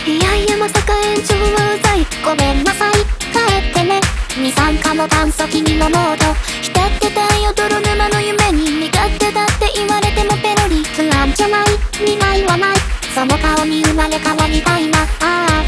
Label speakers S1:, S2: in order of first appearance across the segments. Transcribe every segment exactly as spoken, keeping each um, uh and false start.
S1: いやいやまさか延長はうざい。ごめんなさい帰ってね。二酸化の炭素君の濃度浸ってたよ泥沼の夢に。身勝手だって言われてもペロリ不安じゃない未来はない。その顔に生まれ変わりたいな。ああ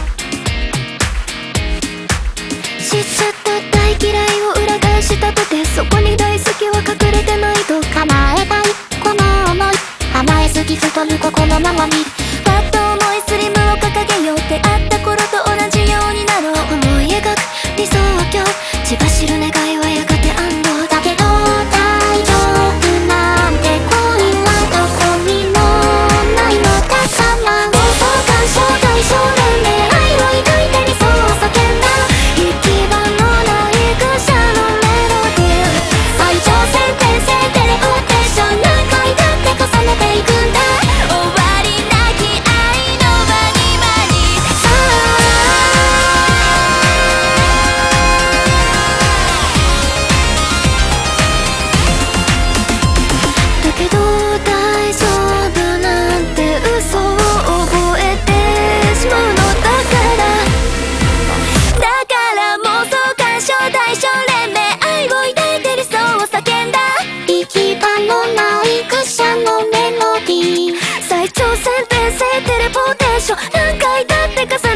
S1: 嫉妬と大嫌いを裏返したとてそこに大好きは隠れてないと叶えたいこの想い。甘えすぎ太る心なのにパッと重いスリムを掲げよう。出会った頃と同じようになろう思い描く理想郷。血走る願いはやがて安堵だけど大丈夫なんて恋はどこにもないのださま。妄想干渉対象年齢愛を抱いて理想を叫んだ行き場のない愚者のメロディー。再挑戦転生テレポーテーション何回だって重ねていくんだ。終わりなき愛のまにまにさあだけど大丈夫なんて嘘を覚えてしまうのだからだから妄想干渉対象連盟愛を抱いて理想を叫んだ行き場のない愚者のメロディー。再挑戦転生テレポーテーション何回だって重